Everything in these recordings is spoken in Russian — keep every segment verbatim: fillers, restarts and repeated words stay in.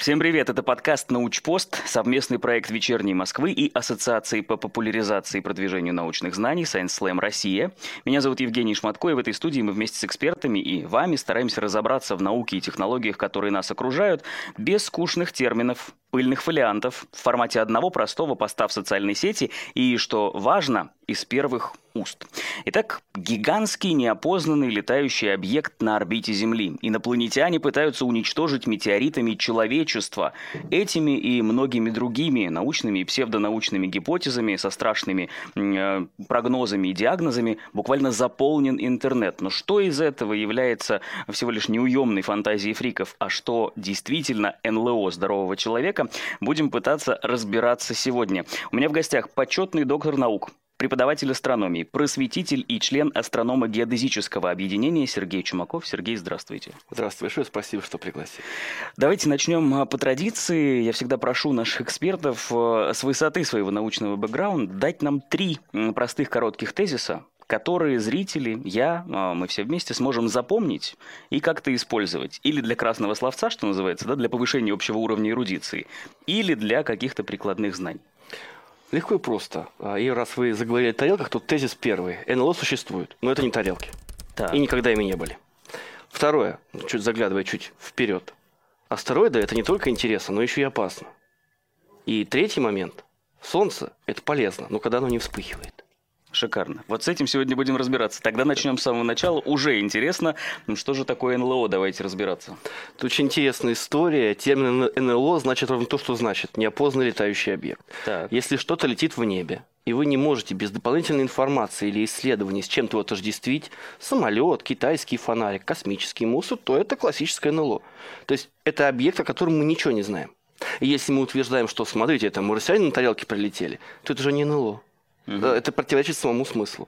Всем привет, это подкаст «Научпост», совместный проект «Вечерней Москвы» и Ассоциации по популяризации и продвижению научных знаний Science Slam Россия. Меня зовут Евгений Шматко, и в этой студии мы вместе с экспертами и вами стараемся разобраться в науке и технологиях, которые нас окружают, без скучных терминов, пыльных фолиантов, в формате одного простого поста в социальной сети и, что важно, из первых уст. Итак, гигантский неопознанный летающий объект на орбите Земли. Инопланетяне пытаются уничтожить метеоритами человечество. Этими и многими другими научными и псевдонаучными гипотезами со страшными э, прогнозами и диагнозами буквально заполнен интернет. Но что из этого является всего лишь неуемной фантазией фриков, а что действительно эн эл о здорового человека, будем пытаться разбираться сегодня. У меня в гостях почетный доктор наук, преподаватель астрономии, просветитель и член астрономо-геодезического объединения Сергей Чумаков. Сергей, здравствуйте. Здравствуй, большое спасибо, что пригласили. Давайте начнем по традиции. Я всегда прошу наших экспертов с высоты своего научного бэкграунда дать нам три простых коротких тезиса, которые зрители, я, мы все вместе сможем запомнить и как-то использовать. Или для красного словца, что называется, да, для повышения общего уровня эрудиции, или для каких-то прикладных знаний. Легко и просто. И раз вы заговорили о тарелках, то тезис первый. эн эл о существует, но это не тарелки. Так. И никогда ими не были. Второе, чуть заглядывая чуть вперед. Астероиды – это не только интересно, но еще и опасно. И третий момент. Солнце – это полезно, но когда оно не вспыхивает. Шикарно. Вот с этим сегодня будем разбираться. Тогда начнем с самого начала. Уже интересно, что же такое эн эл о? Давайте разбираться. Это очень интересная история. Термин эн эл о значит ровно то, что значит. Неопознанный летающий объект. Так. Если что-то летит в небе, и вы не можете без дополнительной информации или исследований с чем-то его отождествить, самолет, китайский фонарик, космический мусор, то это классическое эн эл о. То есть это объект, о котором мы ничего не знаем. И если мы утверждаем, что, смотрите, это марсиане на тарелке прилетели, то это же не эн эл о. Угу. Это противоречит самому смыслу.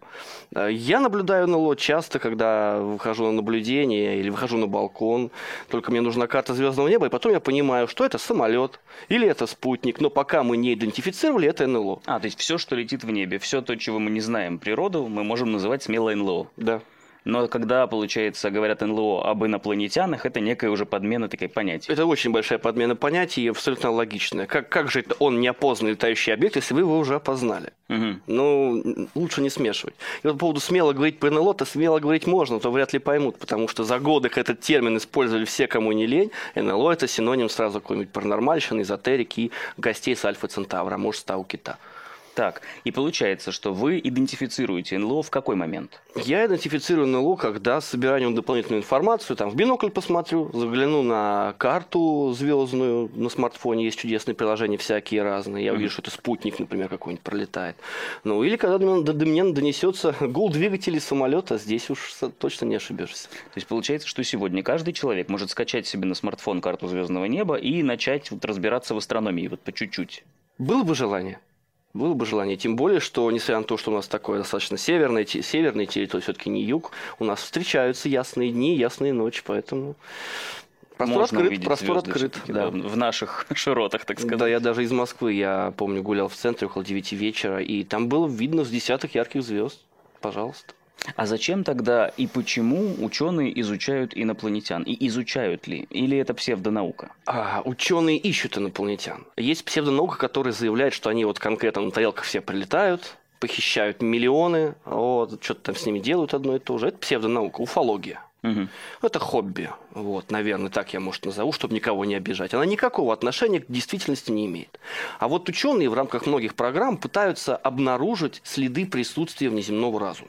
Я наблюдаю эн эл о часто, когда выхожу на наблюдение или выхожу на балкон. Только мне нужна карта звездного неба, и потом я понимаю, что это самолет или это спутник. Но пока мы не идентифицировали, это эн эл о. А, то есть все, что летит в небе, все то, чего мы не знаем природу, мы можем называть смело эн эл о. Да. Но когда, получается, говорят эн эл о об инопланетянах, это некая уже подмена такой понятия. Это очень большая подмена понятий и абсолютно логичная. Как, как же это он неопознанный летающий объект, если вы его уже опознали? Угу. Ну, лучше не смешивать. И вот по поводу смело говорить про эн эл о, то смело говорить можно, то вряд ли поймут, потому что за годы этот термин использовали все, кому не лень. эн эл о – это синоним сразу какой-нибудь паранормальщины, эзотерики и гостей с Альфа Центавра, а может, Тау Кита. Так, и получается, что вы идентифицируете эн эл о в какой момент? Я идентифицирую эн эл о, когда собираю дополнительную информацию, там в бинокль посмотрю, загляну на карту звездную, на смартфоне есть чудесные приложения всякие разные, я увижу, mm-hmm. что это спутник, например, какой-нибудь пролетает. Ну, или когда до меня, до меня донесется гул двигателей самолета, здесь уж точно не ошибешься. То есть получается, что сегодня каждый человек может скачать себе на смартфон карту звездного неба и начать вот разбираться в астрономии, вот по чуть-чуть. Было бы желание. Было бы желание. Тем более, что, несмотря на то, что у нас такое достаточно северное, северная территория, все-таки не юг, у нас встречаются ясные дни, ясные ночи, поэтому простор Можно открыт, простор открыт. Да. В наших широтах, так сказать. Да, я даже из Москвы, я помню, гулял в центре около девяти вечера, и там было видно с десяток ярких звезд. Пожалуйста. А зачем тогда и почему ученые изучают инопланетян? И изучают ли? Или это псевдонаука? А, ученые ищут инопланетян. Есть псевдонаука, которая заявляет, что они вот конкретно на тарелках все прилетают, похищают миллионы, вот, что-то там с ними делают одно и то же. Это псевдонаука, уфология. Угу. Это хобби, вот, наверное, так я, может, назову, чтобы никого не обижать. Она никакого отношения к действительности не имеет. А вот ученые в рамках многих программ пытаются обнаружить следы присутствия внеземного разума.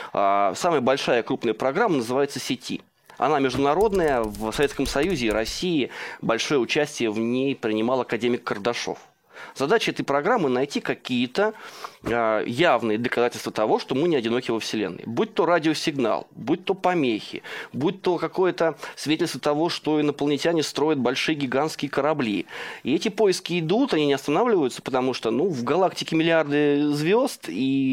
Самая большая крупная программа называется «Сети». Она международная, в Советском Союзе и России большое участие в ней принимал академик Кардашов. Задача этой программы – найти какие-то э, явные доказательства того, что мы не одиноки во Вселенной. Будь то радиосигнал, будь то помехи, будь то какое-то свидетельство того, что инопланетяне строят большие гигантские корабли. И эти поиски идут, они не останавливаются, потому что ну, в галактике миллиарды звезд,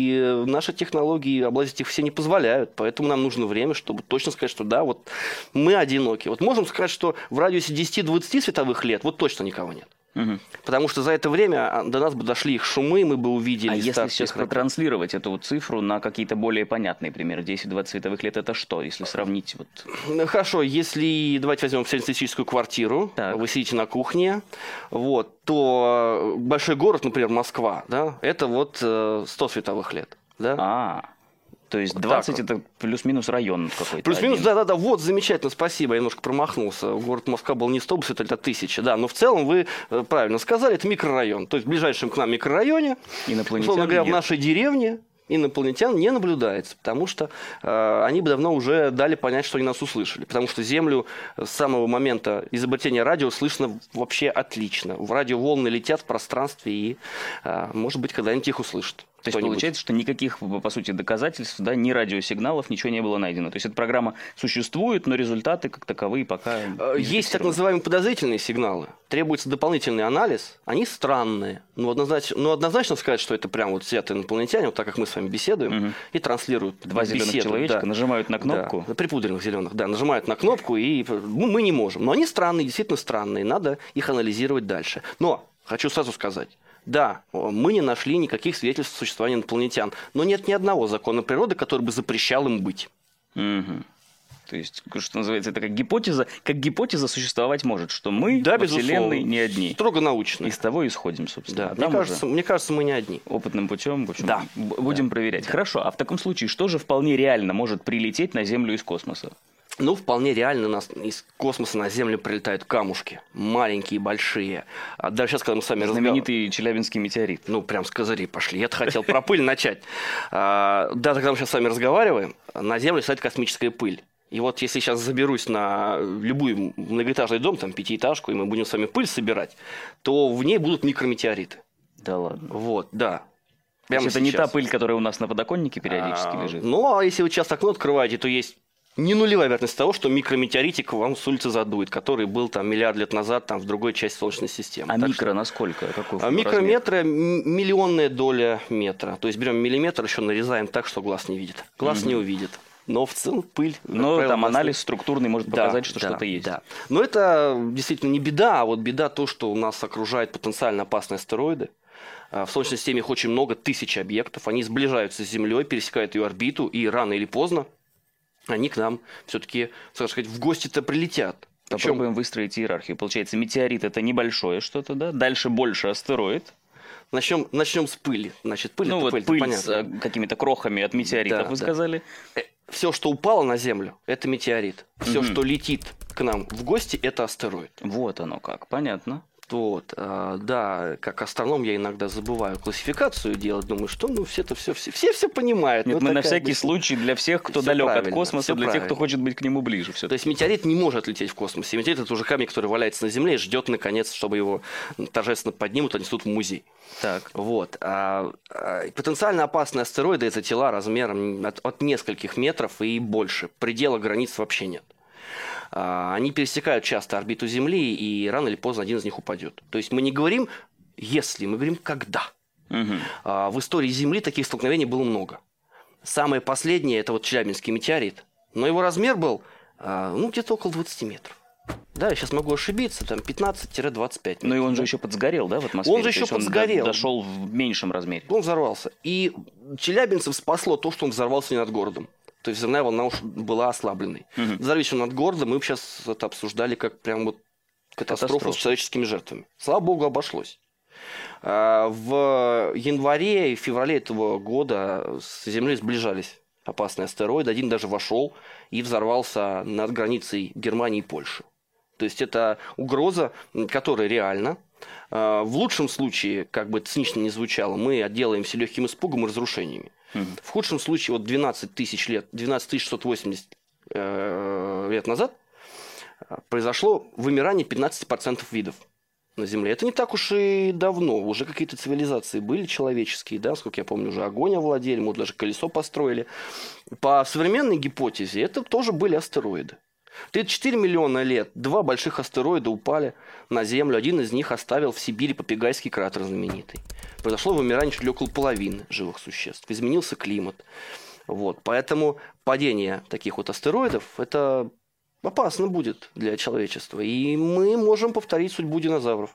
и наши технологии облазить их все не позволяют. Поэтому нам нужно время, чтобы точно сказать, что да, вот мы одиноки. Вот можем сказать, что в радиусе десяти-двадцати световых лет вот точно никого нет. Угу. Потому что за это время до нас бы дошли их шумы, мы бы увидели... А если сейчас протранслировать эту вот цифру на какие-то более понятные примеры, десять-двадцать световых лет, это что, если сравнить? Вот... Хорошо, если давайте возьмем среднестатистическую квартиру, так. Вы сидите на кухне, вот, то большой город, например, Москва, да, это вот сто световых лет. Да? А, то есть двадцать вот это плюс-минус район какой-то. Плюс-минус, да-да-да, вот, замечательно, спасибо, я немножко промахнулся. Город Москва был не сто световых лет, а тысяча, да, но в целом вы правильно сказали, это микрорайон. То есть в ближайшем к нам микрорайоне, условно говоря, в нашей деревне инопланетян не наблюдается, потому что э, они бы давно уже дали понять, что они нас услышали. Потому что Землю с самого момента изобретения радио слышно вообще отлично. В радиоволны летят в пространстве и, э, может быть, когда-нибудь их услышат. То есть получается, что никаких, по сути, доказательств, да, ни радиосигналов, ничего не было найдено. То есть эта программа существует, но результаты как таковые пока... Есть так называемые подозрительные сигналы. Требуется дополнительный анализ. Они странные. Но однозначно, но однозначно сказать, что это прям вот взятые инопланетяне, вот так как мы с вами беседуем, угу. и транслируют Два беседу, зеленых человечка да, нажимают на кнопку. Да, припудренных зеленых, да, нажимают на кнопку, и мы не можем. Но они странные, действительно странные. Надо их анализировать дальше. Но хочу сразу сказать. Да, мы не нашли никаких свидетельств существования инопланетян, но нет ни одного закона природы, который бы запрещал им быть. Угу. То есть, что называется, это как гипотеза, как гипотеза существовать может, что мы да, во Вселенной не одни. Строго научно. Из того исходим, собственно. Да, мне кажется, мне кажется, мы не одни. Опытным путем, в общем, да. будем да. проверять. Да. Хорошо, а в таком случае, что же вполне реально может прилететь на Землю из космоса? Ну, вполне реально у нас из космоса на Землю прилетают камушки. Маленькие, большие. А дальше, сейчас, когда мы с вами разговариваем... Знаменитый Челябинский метеорит. Ну, прям с козырей пошли. Я-то хотел про пыль начать. Даже когда мы сейчас с вами разговариваем, на Землю стоит космическая пыль. И вот если сейчас заберусь на любой многоэтажный дом, там, пятиэтажку, и мы будем с вами пыль собирать, то в ней будут микрометеориты. Да ладно. Вот, да. Прямо это сейчас. Не та пыль, которая у нас на подоконнике периодически а, лежит? Ну, а если вы часто окно открываете, то есть не нулевая вероятность того, что микрометеоритик вам с улицы задует, который был там миллиард лет назад там, в другой части Солнечной системы. А так микро что... насколько? Какой а микрометры – миллионная доля метра. То есть берем миллиметр, еще нарезаем так, что глаз не видит. Глаз mm-hmm. не увидит. Но в целом пыль... Но правило, там анализ не... структурный может показать, да, что да, что-то есть. Да. Но это действительно не беда, а вот беда то, что у нас окружает потенциально опасные астероиды. В Солнечной системе их очень много, тысячи объектов. Они сближаются с Землей, пересекают ее орбиту, и рано или поздно они к нам все-таки, так сказать, в гости-то прилетят. Попробуем Причем... выстроить иерархию. Получается, метеорит – это небольшое что-то, да? Дальше больше астероид. Начнем, начнем с пыли. Значит, пыль ну это вот пыль, пыль понятно. с какими-то крохами от метеоритов, да, вы да. сказали. Все, что упало на Землю, это метеорит. Все, угу. что летит к нам в гости, это астероид. Вот оно как, понятно. Вот, а, да, как астроном я иногда забываю классификацию делать, думаю, что ну все-то все, все, все, все понимают. Нет, мы на всякий обычная... случай для всех, кто далек от космоса, для правильно. тех, кто хочет быть к нему ближе. Все-таки. То есть метеорит не может лететь в космосе. Метеорит – это уже камень, который валяется на Земле и ждет, наконец, чтобы его торжественно поднимут, отнесут в музей. Так. Вот. А, а, потенциально опасные астероиды – это тела размером от, от нескольких метров и больше. Предела границ вообще нет. Они пересекают часто орбиту Земли, и рано или поздно один из них упадет. То есть мы не говорим «если», мы говорим «когда». Угу. В истории Земли таких столкновений было много. Самое последнее – это вот Челябинский метеорит. Но его размер был ну, где-то около двадцати метров. Да, я сейчас могу ошибиться, там пятнадцать-двадцать пять метров. Ну и он же еще подсгорел, да, в атмосфере? Он же еще подсгорел. Он дошел в меньшем размере. Он взорвался. И челябинцев спасло то, что он взорвался не над городом. То есть взрывная волна уж была ослабленной. Угу. Взорвись он над городом, мы бы сейчас это обсуждали как прям вот катастрофу Катастроф. с человеческими жертвами. Слава богу, обошлось. В январе и феврале этого года с Землей сближались опасные астероиды. Один даже вошел и взорвался над границей Германии и Польши. То есть это угроза, которая реальна. В лучшем случае, как бы это цинично ни звучало, мы отделаемся легким испугом и разрушениями. Угу. В худшем случае, вот двенадцать тысяч лет, двенадцать тысяч шестьсот восемьдесят э, лет назад произошло вымирание пятнадцать процентов видов на Земле. Это не так уж и давно. Уже какие-то цивилизации были человеческие, да, сколько я помню, уже огонь овладели, мы даже колесо построили. По современной гипотезе это тоже были астероиды. тридцать четыре миллиона лет два больших астероида упали на Землю. Один из них оставил в Сибири Попегайский кратер знаменитый. Произошло вымирание чуть ли около половины живых существ. Изменился климат. Вот. Поэтому падение таких вот астероидов – это опасно будет для человечества. И мы можем повторить судьбу динозавров.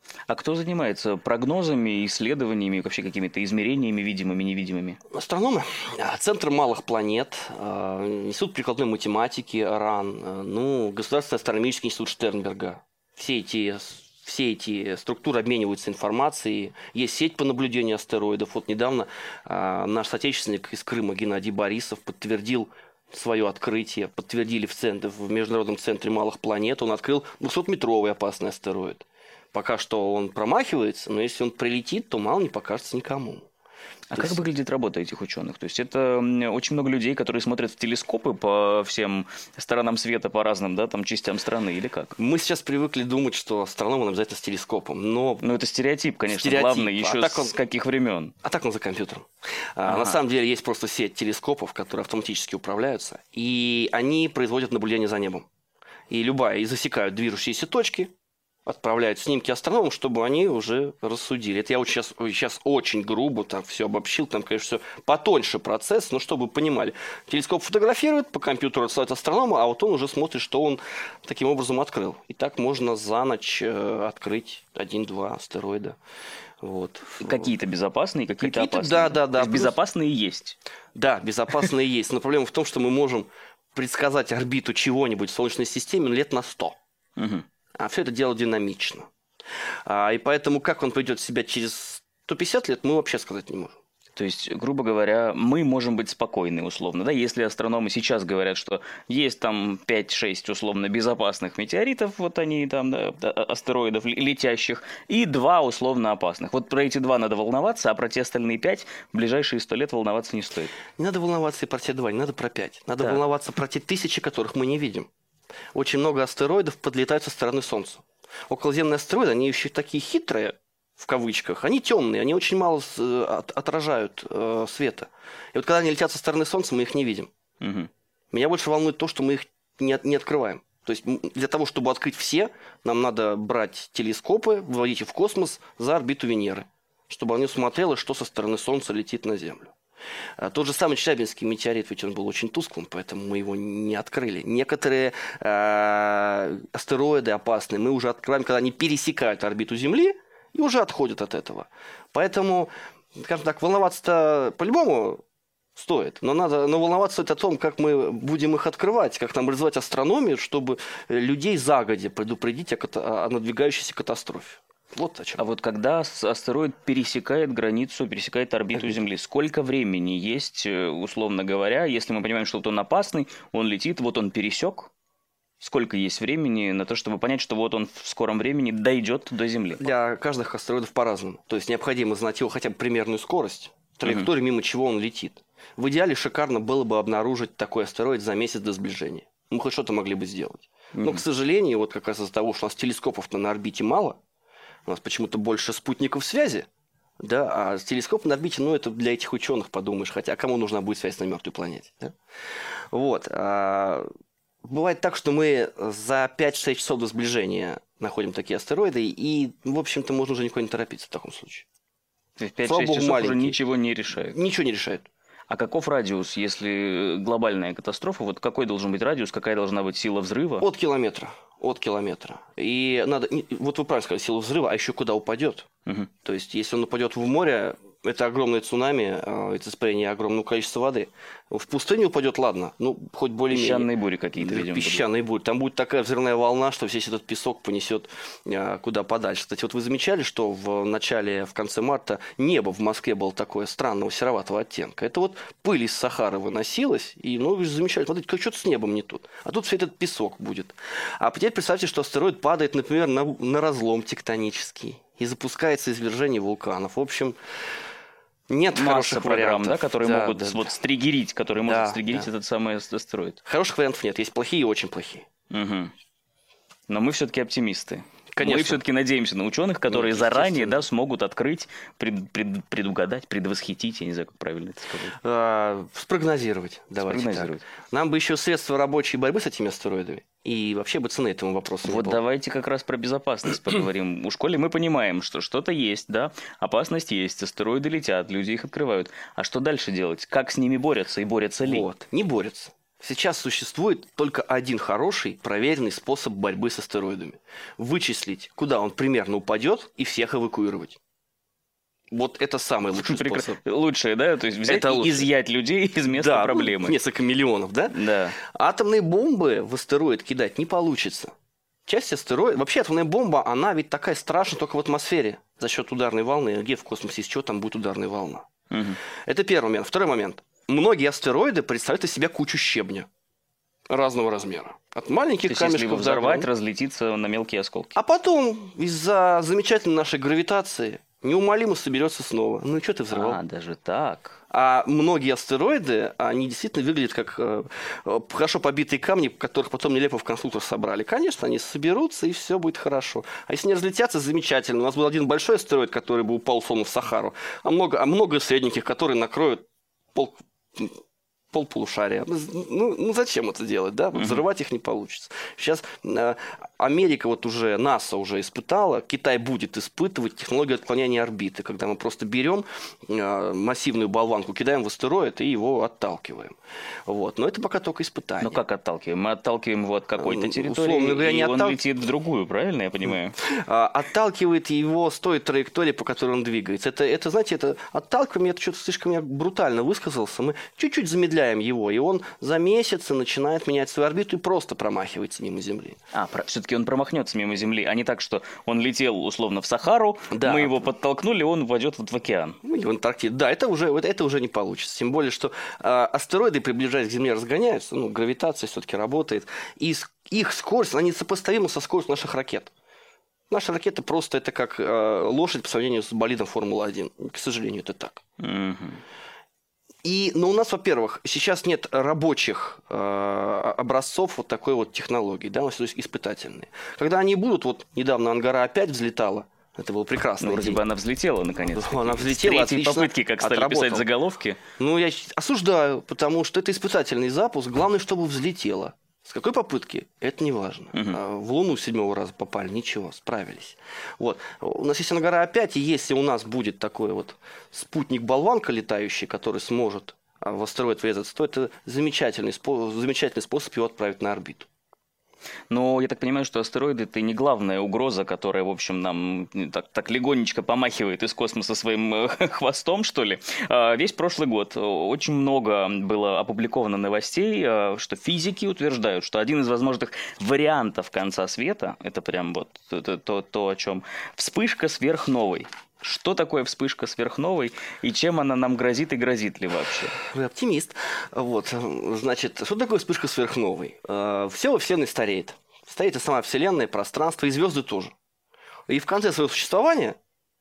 А кто занимается прогнозами, исследованиями, вообще какими-то измерениями, видимыми, невидимыми? Астрономы, Центр малых планет, Институт прикладной математики РАН, ну, Государственный астрономический институт Штернберга. Все эти, все эти структуры обмениваются информацией. Есть сеть по наблюдению астероидов. Вот недавно наш соотечественник из Крыма Геннадий Борисов подтвердил свое открытие, подтвердили в, центре, в Международном центре малых планет. Он открыл двухсотметровый опасный астероид. Пока что он промахивается, но если он прилетит, то мало не покажется никому. А То как есть... выглядит работа этих ученых? То есть это очень много людей, которые смотрят в телескопы по всем сторонам света, по разным, да, там, частям страны, или как? Мы сейчас привыкли думать, что астрономы обязательно с телескопом, но... Ну, это стереотип, конечно, стереотип. главный, еще а так он... с каких времен? А так он за компьютером. Ага. А, на самом деле есть просто сеть телескопов, которые автоматически управляются, и они производят наблюдение за небом. И любая, и засекают движущиеся точки, отправляют снимки астрономам, чтобы они уже рассудили. Это я вот сейчас, сейчас очень грубо так все обобщил, там, конечно, все потоньше процесс, но чтобы вы понимали. Телескоп фотографирует, по компьютеру отсылает астронома, а вот он уже смотрит, что он таким образом открыл. И так можно за ночь э, открыть один-два астероида. Вот. Какие-то безопасные, какие-то, какие-то опасные. Да, да, да. То есть безопасные есть. Да, безопасные есть. Но проблема в том, что мы можем предсказать орбиту чего-нибудь в Солнечной системе лет на сто. Угу. А все это дело динамично. А, и поэтому, как он пойдет себя через сто пятьдесят лет, мы вообще сказать не можем. То есть, грубо говоря, мы можем быть спокойны, условно, да, если астрономы сейчас говорят, что есть там пять-шесть условно безопасных метеоритов, вот они там, да, астероидов летящих, и два условно опасных. Вот про эти два надо волноваться, а про те остальные пять в ближайшие сто лет волноваться не стоит. Не надо волноваться и про те два, не надо про пять. Надо так. волноваться про те тысячи, которых мы не видим. Очень много астероидов подлетают со стороны Солнца. Околоземные астероиды, они еще такие хитрые, в кавычках, они темные, они очень мало отражают э, света. И вот когда они летят со стороны Солнца, мы их не видим. Угу. Меня больше волнует то, что мы их не, не открываем. То есть для того, чтобы открыть все, нам надо брать телескопы, выводить их в космос за орбиту Венеры, чтобы они смотрели, что со стороны Солнца летит на Землю. Тот же самый Челябинский метеорит, ведь он был очень тусклым, поэтому мы его не открыли. Некоторые э, астероиды опасные мы уже открываем, когда они пересекают орбиту Земли и уже отходят от этого. Поэтому, скажем так, волноваться-то по-любому стоит, но надо но волноваться стоит о том, как мы будем их открывать, как нам развивать астрономию, чтобы людей загодя предупредить о, о надвигающейся катастрофе. Вот о чем. А вот когда астероид пересекает границу, пересекает орбиту Земли, сколько времени есть, условно говоря, если мы понимаем, что вот он опасный, он летит, вот он пересек, сколько есть времени на то, чтобы понять, что вот он в скором времени дойдет до Земли? Для каждых астероидов по-разному. То есть необходимо знать его хотя бы примерную скорость, траекторию, мимо чего он летит. В идеале шикарно было бы обнаружить такой астероид за месяц до сближения. Мы хоть что-то могли бы сделать. Но, к сожалению, вот как раз из-за того, что у нас телескопов-то на орбите мало, у нас почему-то больше спутников связи, да, а телескоп на орбите, ну, это для этих ученых, подумаешь, хотя кому нужна будет связь на мертвой планете, да? Вот. А, бывает так, что мы за пять-шесть часов до сближения находим такие астероиды, и, в общем-то, можно уже никуда не торопиться в таком случае. То есть пять-шесть часов маленький. Уже ничего не решает? Ничего не решает. А каков радиус, если глобальная катастрофа? Вот какой должен быть радиус, какая должна быть сила взрыва? От километра. От километра. И надо, вот вы правильно сказали, сила взрыва, а еще куда упадет. Угу. То есть, если он упадет в море, это огромное цунами, это испарение огромного количества воды. В пустыню упадет, ладно, ну, хоть более-менее. Песчаные бури какие-то, видимо. Песчаные бури. Там будет такая взрывная волна, что весь этот песок понесет куда подальше. Кстати, вот вы замечали, что в начале, в конце марта небо в Москве было такое странного сероватого оттенка. Это вот пыль из Сахары выносилась, и, ну, вы же замечали, смотрите, как что-то с небом не тут. А тут все этот песок будет. А теперь представьте, что астероид падает, например, на, на разлом тектонический и запускается извержение вулканов. В общем... Нет масса хороших программ, вариантов, да, которые да, могут да, вот да. стригерить, которые да, могут стригерить да. этот самый астероид. Хороших вариантов нет, есть плохие и очень плохие. Угу. Но мы все-таки оптимисты. Конечно. Мы все-таки надеемся на ученых, которые ну, заранее, да, смогут открыть, пред, пред, предугадать, предвосхитить, я не знаю, как правильно это сказать. А, спрогнозировать. Давайте спрогнозировать. Так. Нам бы еще средства рабочей борьбы с этими астероидами. И вообще бы цены этому вопросу не Вот было. давайте как раз про безопасность поговорим. У школе мы понимаем, что что-то есть, да, опасность есть, астероиды летят, люди их открывают. А что дальше делать? Как с ними борются и борются ли? Вот, не борются. Сейчас существует только один хороший, проверенный способ борьбы с астероидами. Вычислить, куда он примерно упадет, и всех эвакуировать. Вот это самый лучший способ. Лучшее, да? То есть взять и изъять людей из места да, проблемы. Ну, несколько миллионов, да? Да. Атомные бомбы в астероид кидать не получится. Часть астероида... Вообще атомная бомба, она ведь такая страшная только в атмосфере за счет ударной волны. Где в космосе, из чего там будет ударная волна? Угу. Это первый момент. Второй момент. Многие астероиды представляют из себя кучу щебня разного размера. От маленьких То есть, камешков... если его взорвать, до... разлетится на мелкие осколки. А потом из-за замечательной нашей гравитации неумолимо соберется снова. Ну и что ты взорвал? А, даже так. А многие астероиды, они действительно выглядят как э, хорошо побитые камни, которых потом нелепо в конструктор собрали. Конечно, они соберутся, и все будет хорошо. А если не разлетятся, замечательно. У нас был один большой астероид, который бы упал условно в Сахару, а много, а много средненьких, которые накроют пол... полполушария. Ну, ну зачем это делать, да? Взрывать их не получится. Сейчас э, Америка вот уже, НАСА уже испытала, Китай будет испытывать технологию отклонения орбиты, когда мы просто берем э, массивную болванку, кидаем в астероид и его отталкиваем. Вот. Но это пока только испытание. Но как отталкиваем? Мы отталкиваем его от какой-то территории, условно говоря, и не он оттал... летит в другую, правильно я понимаю? Отталкивает его с той траектории, по которой он двигается. Это, это знаете, это отталкивание, это что-то слишком я брутально высказался. Мы чуть-чуть замедляем его, и он за месяц начинает менять свою орбиту и просто промахивается мимо Земли. А, про... все-таки он промахнется мимо Земли, а не так, что он летел условно в Сахару, да. мы его подтолкнули, он войдет в океан. Или в Антарктиду. Да, это уже, это уже не получится. Тем более, что э, астероиды, приближаясь к Земле, разгоняются, ну, гравитация все-таки работает, и их скорость, она несопоставима со скоростью наших ракет. Наши ракеты просто это как э, лошадь по сравнению с болидом Формулы один. К сожалению, это так. Угу. И, но у нас, во-первых, сейчас нет рабочих э, образцов вот такой вот технологии, да, у нас есть испытательные. Когда они будут, вот недавно Ангара опять взлетала, это было прекрасно. Ну, вроде бы она взлетела наконец. Она взлетела, с третьей попытки, как стали отработала. Писать заголовки. Ну, я осуждаю, потому что это испытательный запуск, главное, чтобы взлетела. С какой попытки? Это не важно. Угу. В Луну седьмого раза попали, ничего, справились. Вот. У нас есть Ангара опять, и если у нас будет такой вот спутник-болванка летающий, который сможет в астероид врезаться, то это замечательный, замечательный способ его отправить на орбиту. Но я так понимаю, что астероиды – это не главная угроза, которая, в общем, нам так, так легонечко помахивает из космоса своим хвостом, что ли. Весь прошлый год очень много было опубликовано новостей, что физики утверждают, что один из возможных вариантов конца света – это прям вот то, то, то, о чем вспышка сверхновой. Что такое вспышка сверхновой и чем она нам грозит и грозит ли вообще? Вы оптимист. Вот, значит, что такое вспышка сверхновой? Все во Вселенной стареет. Стареет и сама Вселенная, пространство, и звезды тоже. И в конце своего существования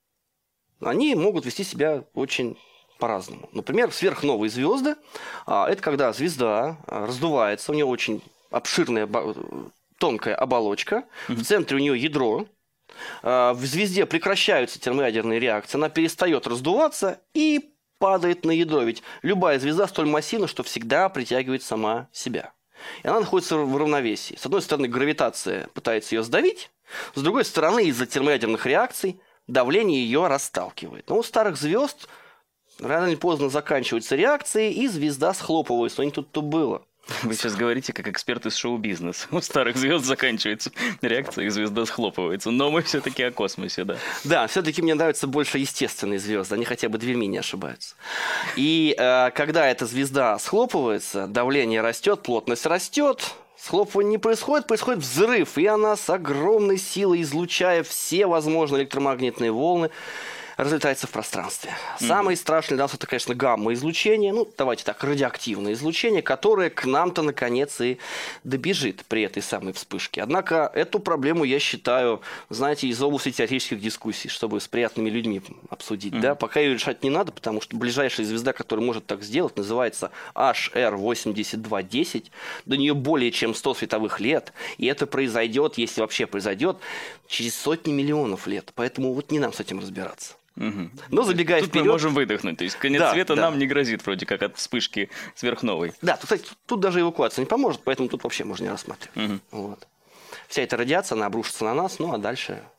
они могут вести себя очень по-разному. Например, сверхновые звезды – это когда звезда раздувается, у нее очень обширная тонкая оболочка, mm-hmm. в центре у нее ядро. В звезде прекращаются термоядерные реакции, она перестает раздуваться и падает на ядро. Ведь любая звезда столь массивна, что всегда притягивает сама себя. И она находится в равновесии. С одной стороны, гравитация пытается ее сдавить, с другой стороны, из-за термоядерных реакций давление ее расталкивает. Но у старых звезд рано или поздно заканчиваются реакции, и звезда схлопывается. Но не тут-то было. Вы сейчас говорите как эксперт из шоу-бизнеса. У старых звезд заканчивается реакция, и звезда схлопывается. Но мы все-таки о космосе, да. Да, все-таки мне нравятся больше естественные звезды. Они хотя бы дверьми не ошибаются. И э, когда эта звезда схлопывается, давление растет, плотность растет, схлопывание не происходит, происходит взрыв. И она с огромной силой, излучая все возможные электромагнитные волны, разлетается в пространстве. Mm-hmm. Самое страшное для нас это, конечно, гамма-излучение, ну, давайте так, радиоактивное излучение, которое к нам-то, наконец, и добежит при этой самой вспышке. Однако эту проблему я считаю, знаете, из области теоретических дискуссий, чтобы с приятными людьми обсудить. Mm-hmm. Да? Пока ее решать не надо, потому что ближайшая звезда, которая может так сделать, называется эйч эр восемьдесят два десять. До нее более чем сто световых лет, и это произойдет, если вообще произойдет, через сотни миллионов лет. Поэтому вот не нам с этим разбираться. Угу. Но забегая тут вперед, мы можем выдохнуть. То есть конец да, света да. нам не грозит вроде как от вспышки сверхновой. Да, тут, кстати, тут даже эвакуация не поможет, поэтому тут вообще можно не рассматривать. Угу. Вот. Вся эта радиация, она обрушится на нас, ну а дальше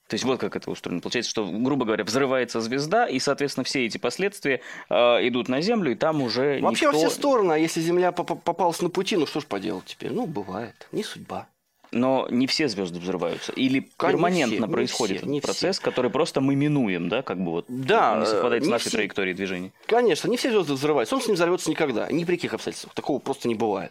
То есть вот как это устроено. Получается, что, грубо говоря, взрывается звезда, и, соответственно, все эти последствия э, идут на Землю, и там уже Вообще никто... во все стороны, а если Земля попалась на пути, ну что ж поделать теперь? Ну, бывает, не судьба. Но не все звезды взрываются. Или Конечно, перманентно не происходит все, не этот процесс, все. который просто мы минуем, да, как бы вот Да, не совпадает с не нашей все. траекторией движения. Конечно, не все звезды взрываются. Солнце не взорвется никогда, ни при каких обстоятельствах. Такого просто не бывает.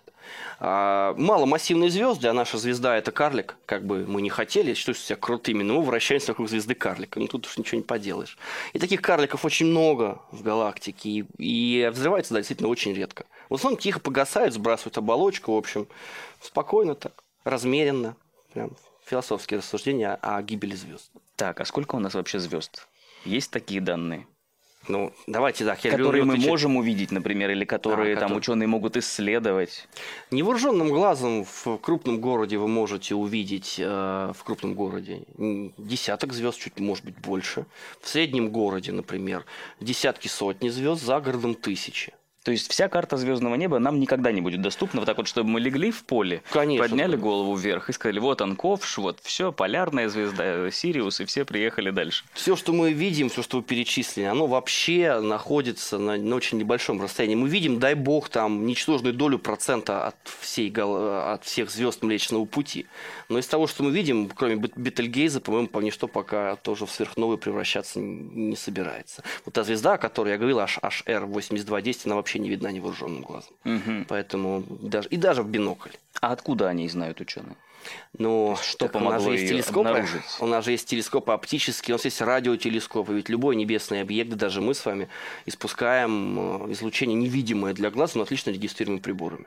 А, маломассивные звезды, а наша звезда это карлик, как бы мы не хотели, чувствуем себя крутыми, но мы вращаемся вокруг звезды карлика. Ну тут уж ничего не поделаешь. И таких карликов очень много в галактике, и, и взрываются да, действительно очень редко. В основном тихо погасают, сбрасывают оболочку, в общем, спокойно так, размеренно. Прям философские рассуждения о гибели звезд. Так, а сколько у нас вообще звезд? Есть такие данные? Ну, давайте так. Я которые люблю мы отвечать. можем увидеть, например, или которые А, там которые- ученые могут исследовать. Невооруженным глазом в крупном городе вы можете увидеть э, в крупном городе м, десяток звезд, чуть может быть больше. В среднем городе, например, десятки сотни звезд, за городом тысячи. То есть вся карта звездного неба нам никогда не будет доступна, вот так вот, чтобы мы легли в поле, Конечно, подняли да. голову вверх и сказали, вот он, Ковш, вот все, полярная звезда, Сириус, и все приехали дальше. Все, что мы видим, все, что вы перечислили, оно вообще находится на, на очень небольшом расстоянии. Мы видим, дай бог, там ничтожную долю процента от, всей, гал- от всех звезд Млечного Пути. Но из того, что мы видим, кроме Бет- Бетельгейза, по-моему, по ничто пока тоже в сверхновую превращаться не не собирается. Вот та звезда, о которой я говорил, H R восемьдесят два десять, она вообще не видна невооруженным глазом. Мгм. Поэтому даже, и даже в бинокль. А откуда они знают, ученые? Но что так у нас помогло же есть её телескопы, обнаружить? у нас же есть телескопы оптические, у нас есть радиотелескопы, ведь любой небесный объект, да даже мы с вами испускаем э, излучение невидимое для глаз, но отлично регистрируемое приборами.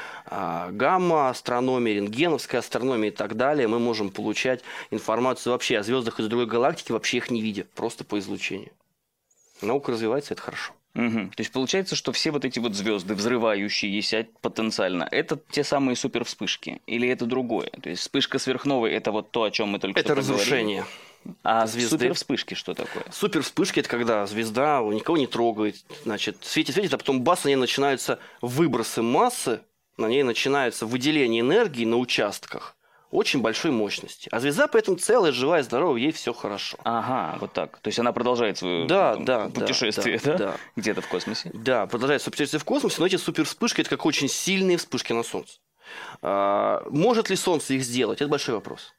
А, гамма, астрономия, рентгеновская астрономия и так далее, мы можем получать информацию вообще о звездах из другой галактики, вообще их не видя, просто по излучению. Наука развивается, это хорошо. Мгм. То есть получается, что все вот эти вот звезды, взрывающиеся потенциально, это те самые супервспышки? Или это другое? То есть вспышка сверхновой – это вот то, о чем мы только Это что поговорили? разрушение. А звезды. супервспышки что такое? Супер вспышки – это когда звезда никого не трогает, значит, светит-светит, а потом бас, на ней начинаются выбросы массы, на ней начинается выделение энергии на участках очень большой мощности. А звезда при этом целая, живая, здоровая, ей все хорошо. Ага, вот так. То есть она продолжает свое Да, там, да, путешествие, да, да? да. Где-то в космосе. Да, продолжает свое путешествие в космосе, но эти супервспышки – это как очень сильные вспышки на Солнце. А, может ли Солнце их сделать? Это большой вопрос.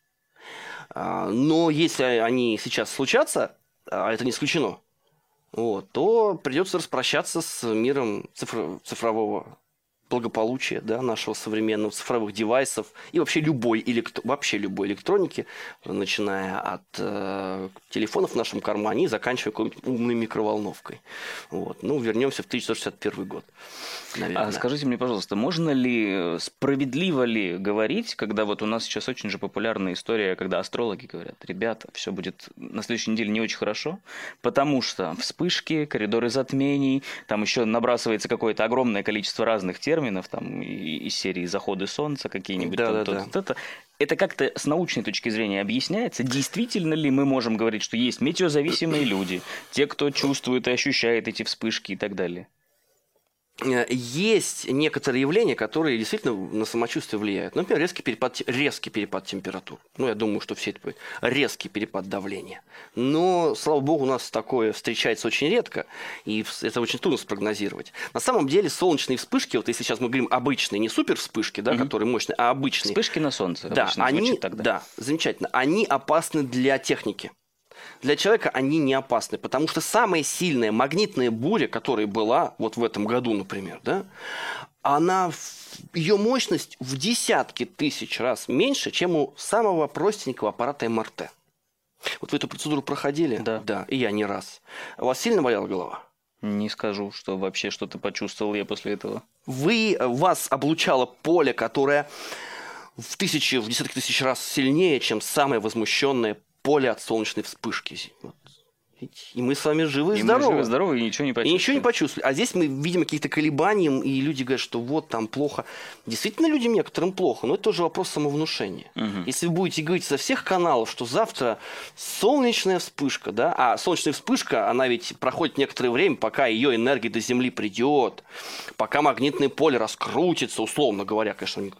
А, но если они сейчас случатся, а это не исключено, вот, то придется распрощаться с миром цифр- цифрового благополучия, да, нашего современного, цифровых девайсов и вообще любой, электро- вообще любой электроники, начиная от э, телефонов в нашем кармане и заканчивая какой-нибудь умной микроволновкой. Вот. Ну, вернемся в тысяча девятьсот шестьдесят первый год, наверное. А скажите мне, пожалуйста, можно ли, справедливо ли говорить, когда вот у нас сейчас очень же популярная история, когда астрологи говорят, ребята, все будет на следующей неделе не очень хорошо, потому что вспышки, коридоры затмений, там еще набрасывается какое-то огромное количество разных терминов, там и- из серии «Заходы солнца» какие-нибудь. Да, то- да, то- да. то- это. Это как-то с научной точки зрения объясняется? Действительно ли мы можем говорить, что есть метеозависимые люди, те, кто чувствует и ощущает эти вспышки и так далее? Есть некоторые явления, которые действительно на самочувствие влияют. Например, резкий перепад, те- резкий перепад температур. Ну, я думаю, что все это понимают. Резкий перепад давления. Но, слава богу, у нас такое встречается очень редко, и в- это очень трудно спрогнозировать. На самом деле, солнечные вспышки, вот если сейчас мы говорим обычные, не супер вспышки, да, Мгм. которые мощные, а обычные. Вспышки на солнце Да, обычно они, звучит тогда. да, замечательно. Они опасны для техники. Для человека они не опасны, потому что самая сильная магнитная буря, которая была вот в этом году, например, да, она, ее мощность в десятки тысяч раз меньше, чем у самого простенького аппарата эм эр тэ. Вот вы эту процедуру проходили? Да. Да, и я не раз. У вас сильно болела голова? Не скажу, что вообще что-то почувствовал я после этого. Вы, вас облучало поле, которое в тысячи, в десятки тысяч раз сильнее, чем самое возмущенное поле от солнечной вспышки. Вот. И мы с вами живы и И мы здоровы. живы, здоровы, и ничего не И почувствовали. ничего не почувствовали. А здесь мы видим какие-то колебания, и люди говорят, что вот там плохо. Действительно, людям некоторым плохо, но это тоже вопрос самовнушения. Мгм. Если вы будете говорить со всех каналов, что завтра солнечная вспышка, да, а солнечная вспышка, она ведь проходит некоторое время, пока ее энергия до Земли придет, пока магнитное поле раскрутится, условно говоря, конечно,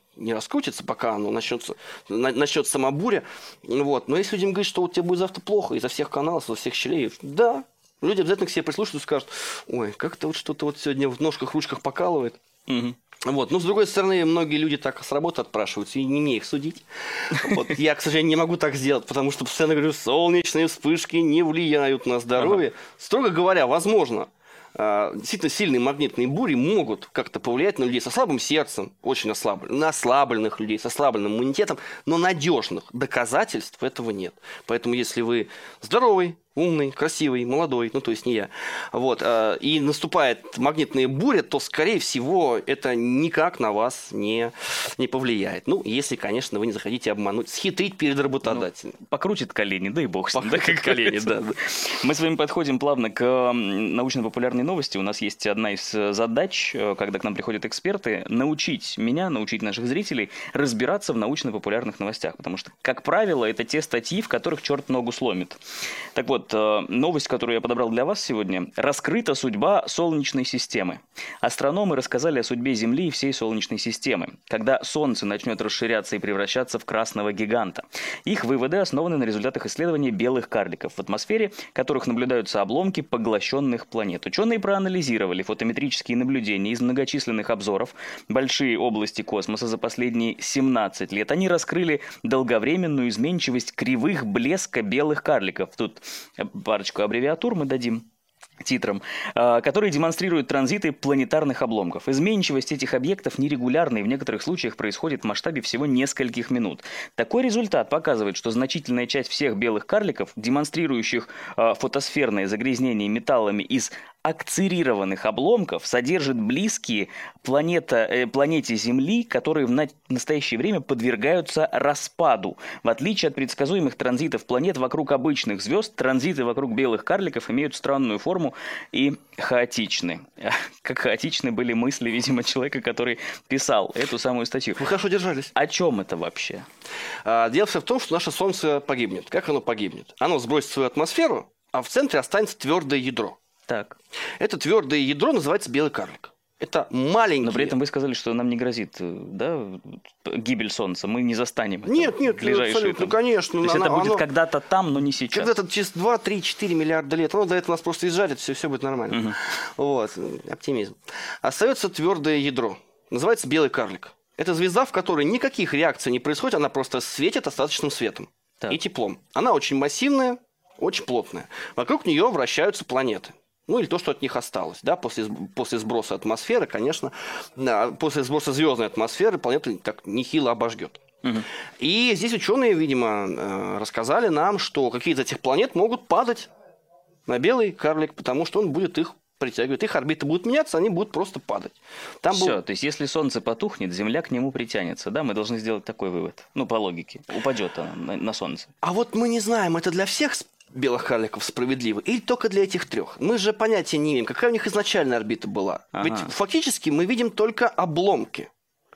не раскрутится, пока оно начнется, начнется сама буря. Вот. Но если людям говорить, что вот тебе будет завтра плохо из-за всех каналов, из-за всех щелей, да, люди обязательно к себе прислушаются и скажут, ой, как-то вот что-то вот сегодня в ножках, ручках покалывает. Угу. Вот. Но, с другой стороны, многие люди так с работы отпрашиваются, и не мне их судить. Вот. Я, к сожалению, не могу так сделать, потому что постоянно говорю, солнечные вспышки не влияют на здоровье. Ага. Строго говоря, возможно, действительно сильные магнитные бури могут как-то повлиять на людей со слабым сердцем, очень ослабленных, на ослабленных людей, с ослабленным иммунитетом, но надежных доказательств этого нет. Поэтому, если вы здоровый, умный, красивый, молодой, ну то есть не я, вот, и наступает магнитная буря, то, скорее всего, это никак на вас не, не повлияет. Ну, если, конечно, вы не захотите обмануть, схитрить перед работодателем. Ну, покрутит колени, да и бог с ним. Покрутит да, колени, да. Мы с вами подходим плавно к научно-популярной новости. У нас есть одна из задач, когда к нам приходят эксперты, научить меня, научить наших зрителей разбираться в научно-популярных новостях. Потому что, как правило, это те статьи, в которых черт ногу сломит. Так вот, новость, которую я подобрал для вас сегодня. Раскрыта судьба Солнечной системы. Астрономы рассказали о судьбе Земли и всей Солнечной системы, когда Солнце начнет расширяться и превращаться в красного гиганта. Их выводы основаны на результатах исследования белых карликов, в атмосфере которых наблюдаются обломки поглощенных планет. Ученые проанализировали фотометрические наблюдения из многочисленных обзоров большие области космоса за последние семнадцать лет. Они раскрыли долговременную изменчивость кривых блеска белых карликов. Тут парочку аббревиатур мы дадим титром, которые демонстрируют транзиты планетарных обломков. Изменчивость этих объектов нерегулярна и в некоторых случаях происходит в масштабе всего нескольких минут. Такой результат показывает, что значительная часть всех белых карликов, демонстрирующих фотосферное загрязнение металлами из акцерированных обломков, содержит близкие планета, э, планете Земли, которые в на- настоящее время подвергаются распаду. В отличие от предсказуемых транзитов планет вокруг обычных звезд, транзиты вокруг белых карликов имеют странную форму и хаотичны. Как хаотичны были мысли, видимо, человека, который писал эту самую статью. Вы хорошо держались. О чем это вообще? А, дело все в том, что наше Солнце погибнет. Как оно погибнет? Оно сбросит свою атмосферу, а в центре останется твердое ядро. Так. Это твердое ядро называется белый карлик. Это маленький... Но при этом вы сказали, что нам не грозит, да, гибель Солнца. Мы не застанем это. Нет, нет, ближайшие, ну, конечно. То есть оно, это будет оно... когда-то там, но не сейчас. Когда-то через два, три, четыре миллиарда лет. Оно до этого нас просто изжарит, все, все будет нормально. Угу. Вот, оптимизм. Остается твердое ядро. Называется белый карлик. Это звезда, в которой никаких реакций не происходит, она просто светит остаточным светом так. и теплом. Она очень массивная, очень плотная. Вокруг нее вращаются планеты. Ну, или то, что от них осталось. Да? После, после сброса атмосферы, конечно, да, после сброса звездной атмосферы планету так нехило обожгет. Угу. И здесь ученые, видимо, рассказали нам, что какие-то из этих планет могут падать на белый карлик, потому что он будет их притягивать. Их орбиты будут меняться, они будут просто падать. Там Все, был... то есть если Солнце потухнет, Земля к нему притянется. Да, мы должны сделать такой вывод. Ну, по логике. Упадет она на, на Солнце. А вот мы не знаем, это для всех белых карликов справедливо или только для этих трех? Мы же понятия не имеем, какая у них изначальная орбита была. Ага. Ведь фактически мы видим только обломки.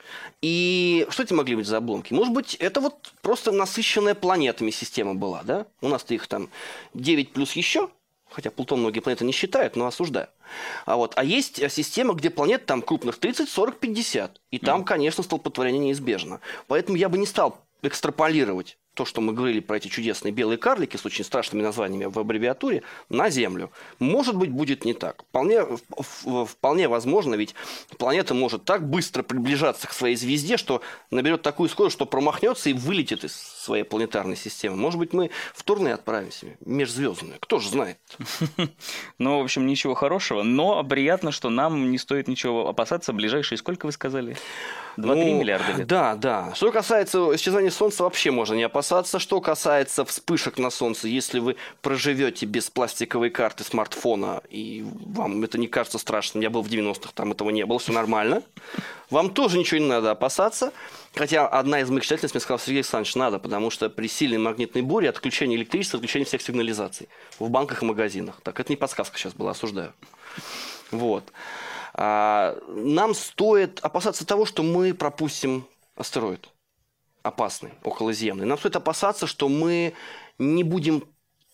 И что это могли быть за обломки? Может быть, это вот просто насыщенная планетами система была, да? У нас-то их там девять плюс еще, хотя Плутон многие планеты не считают, но осуждаю. А, вот, а есть система, где планет там крупных тридцать, сорок, пятьдесят. И там, mm. конечно, столпотворение неизбежно. Поэтому я бы не стал экстраполировать то, что мы говорили про эти чудесные белые карлики с очень страшными названиями в аббревиатуре, на Землю. Может быть, будет не так. Вполне, вполне возможно, ведь планета может так быстро приближаться к своей звезде, что наберет такую скорость, что промахнется и вылетит из своей планетарной системы. Может быть, мы в турне отправимся, межзвездную. Кто же знает? Ну, в общем, ничего хорошего, но приятно, что нам не стоит ничего опасаться. Ближайшие, сколько вы сказали? два-три ну, миллиарда лет? Да, да. Что касается исчезновения Солнца, вообще можно не опасаться. Что касается вспышек на Солнце, если вы проживете без пластиковой карты смартфона, и вам это не кажется страшным, я был в девяностых, там этого не было, все нормально, вам тоже ничего не надо опасаться. Хотя одна из моих читательниц мне сказала: Сергей Александрович, надо, потому что при сильной магнитной буре отключение электричества, отключение всех сигнализаций в банках и магазинах. Так, это не подсказка сейчас была, осуждаю. Вот. А, нам стоит опасаться того, что мы пропустим астероид опасный, околоземный. Нам стоит опасаться, что мы не будем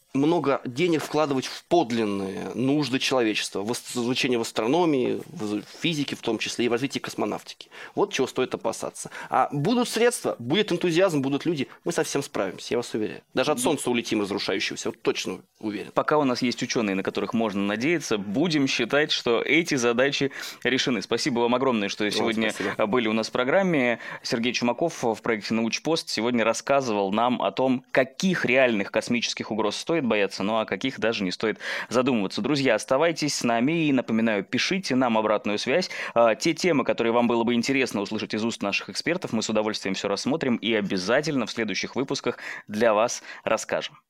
много денег вкладывать в подлинные нужды человечества, в изучение в астрономии, в физике в том числе, и в развитии космонавтики. Вот чего стоит опасаться. А будут средства, будет энтузиазм, будут люди, мы совсем справимся, я вас уверяю. Даже от Солнца улетим разрушающегося, вот точно уверен. Пока у нас есть ученые, на которых можно надеяться, будем считать, что эти задачи решены. Спасибо вам огромное, что сегодня Спасибо. были у нас в программе. Сергей Чумаков в проекте «Научпост» сегодня рассказывал нам о том, каких реальных космических угроз стоит бояться, ну а каких даже не стоит задумываться. Друзья, оставайтесь с нами и, напоминаю, пишите нам обратную связь. Те темы, которые вам было бы интересно услышать из уст наших экспертов, мы с удовольствием все рассмотрим и обязательно в следующих выпусках для вас расскажем.